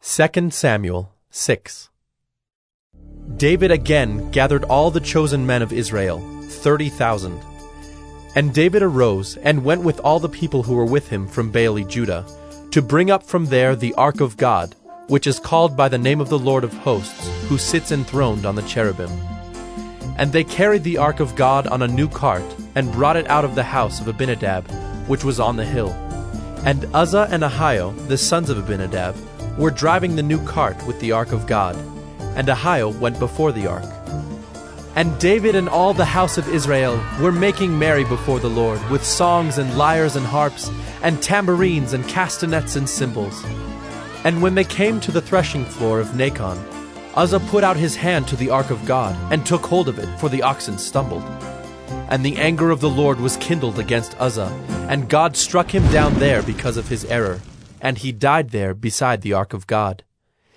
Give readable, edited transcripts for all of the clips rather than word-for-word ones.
2 Samuel 6. David again gathered all the chosen men of Israel, 30,000. And David arose and went with all the people who were with him from Baale-Judah, to bring up from there the ark of God, which is called by the name of the Lord of hosts, who sits enthroned on the cherubim. And they carried the ark of God on a new cart, and brought it out of the house of Abinadab, which was on the hill. And Uzzah and Ahio, the sons of Abinadab, were driving the new cart with the ark of God, and Ahio went before the ark. And David and all the house of Israel were making merry before the Lord, with songs and lyres and harps, and tambourines and castanets and cymbals. And when they came to the threshing floor of Nacon, Uzzah put out his hand to the ark of God, and took hold of it, for the oxen stumbled. And the anger of the Lord was kindled against Uzzah, and God struck him down there because of his error, and he died there beside the ark of God.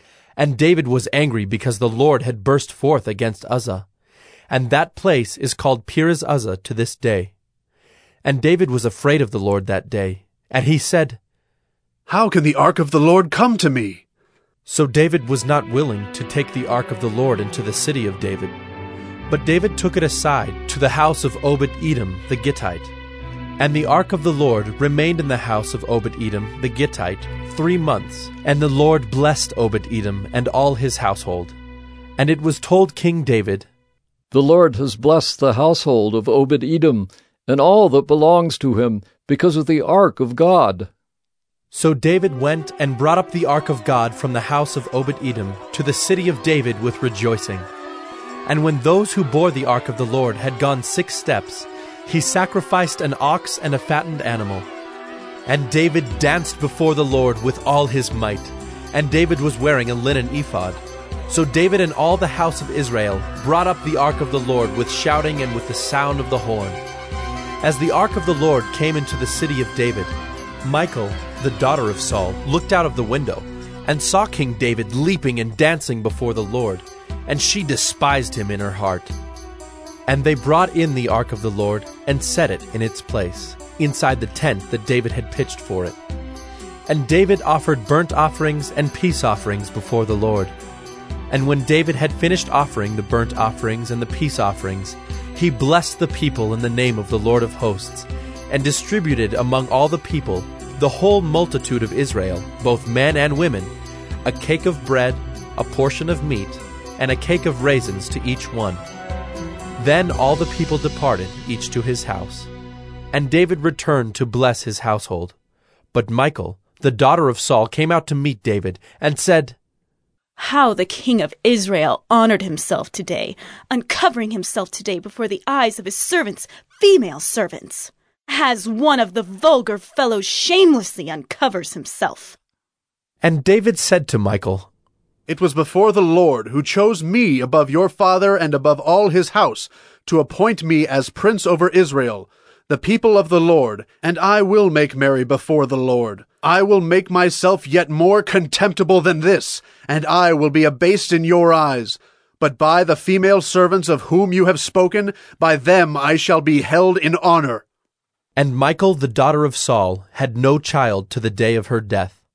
And David was angry because the Lord had burst forth against Uzzah, and that place is called Perez Uzzah to this day. And David was afraid of the Lord that day, and he said, "How can the ark of the Lord come to me?" So David was not willing to take the ark of the Lord into the city of David. But David took it aside to the house of Obed-Edom the Gittite. And the ark of the Lord remained in the house of Obed-Edom the Gittite 3 months, and the Lord blessed Obed-Edom and all his household. And it was told King David, "The Lord has blessed the household of Obed-Edom and all that belongs to him because of the ark of God." So David went and brought up the ark of God from the house of Obed-Edom to the city of David with rejoicing. And when those who bore the ark of the Lord had gone 6 steps, he sacrificed an ox and a fattened animal. And David danced before the Lord with all his might, and David was wearing a linen ephod. So David and all the house of Israel brought up the ark of the Lord with shouting and with the sound of the horn. As the ark of the Lord came into the city of David, Michal, the daughter of Saul, looked out of the window, and saw King David leaping and dancing before the Lord, and she despised him in her heart. And they brought in the ark of the Lord, and set it in its place, inside the tent that David had pitched for it. And David offered burnt offerings and peace offerings before the Lord. And when David had finished offering the burnt offerings and the peace offerings, he blessed the people in the name of the Lord of hosts, and distributed among all the people, the whole multitude of Israel, both men and women, a cake of bread, a portion of meat, and a cake of raisins to each one. Then all the people departed, each to his house. And David returned to bless his household. But Michal, the daughter of Saul, came out to meet David, and said, "How the king of Israel honored himself today, uncovering himself today before the eyes of his servants, female servants, as one of the vulgar fellows shamelessly uncovers himself." And David said to Michal, "It was before the Lord who chose me above your father and above all his house, to appoint me as prince over Israel, the people of the Lord, and I will make merry before the Lord. I will make myself yet more contemptible than this, and I will be abased in your eyes. But by the female servants of whom you have spoken, by them I shall be held in honor." And Michal, the daughter of Saul, had no child to the day of her death.